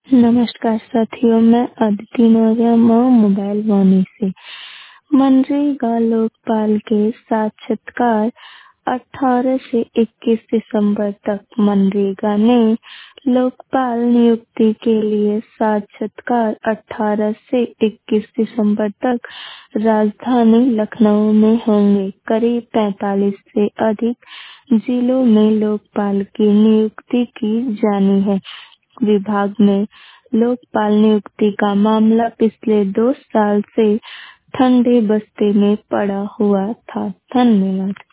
नमस्कार साथियों, मैं अदिति मौर्य मोबाइल वाणी से। मनरेगा लोकपाल के साक्षात्कार 18 से 21 दिसंबर तक। मनरेगा ने लोकपाल नियुक्ति के लिए साक्षात्कार 18 से 21 दिसंबर तक राजधानी लखनऊ में होंगे। करीब 45 से अधिक जिलों में लोकपाल की नियुक्ति की जानी है। विभाग में लोकपाल नियुक्ति का मामला पिछले 2 साल से ठंडे बस्ते में पड़ा हुआ था। धन्यवाद।